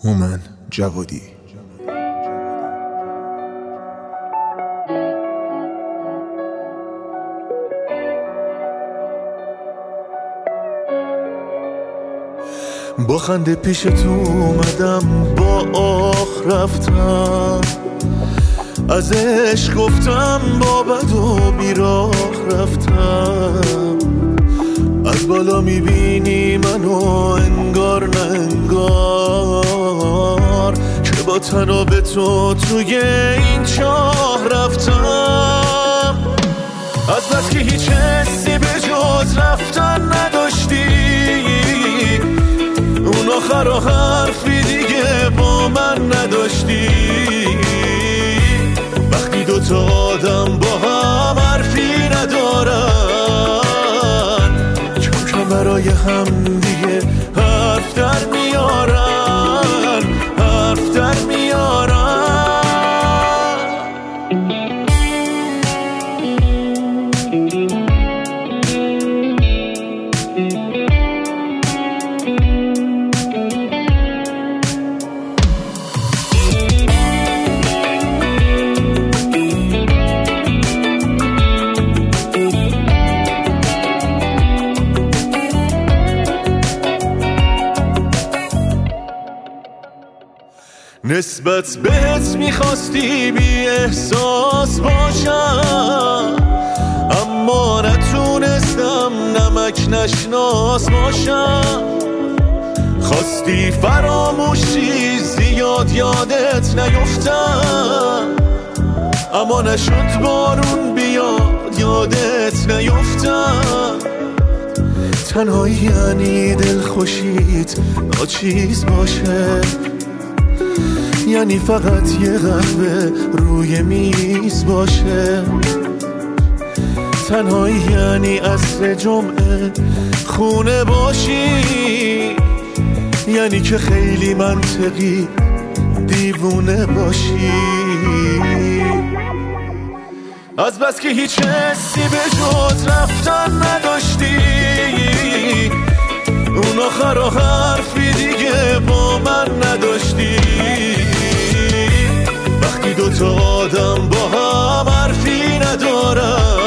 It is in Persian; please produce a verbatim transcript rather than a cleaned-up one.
هومن جوادی. با خنده پیش تو اومدم، با آخ رفتم، از عشق گفتم، با بد و بیراه رفتم. از بالا میبینی منو انگار نه انگار که با تناب تو توی این چاه رفتم. از بس که هیچ حسی به جز رفتن نداشتی، اون آخر و حرفی دیگه با من نداشتی. وقتی دوتا آدم با هم حرفی ندارن، کم کم برای هم دیگه حرف در میارن، حرف در میارن. نسبت بهت میخواستی بی احساس باشم، اما نتونستم نمک نشناس باشم. خواستی فراموشی زیاد یادت نیفتم، اما نشد بارون بیاد یادت نیفتم. تنهایی یعنی دلخوشیت ناچیز باشه، یعنی فقط یه قهوه روی میز باشه. تنهایی یعنی عصر جمعه خونه باشی، یعنی که خیلی منطقی دیوونه باشی. از بس که هیچ حسی به جز رفتن نداشتی، اون آخر و حرفی دیگه با من نداشتی. وقتی دوتا آدم با هم حرفی ندارن،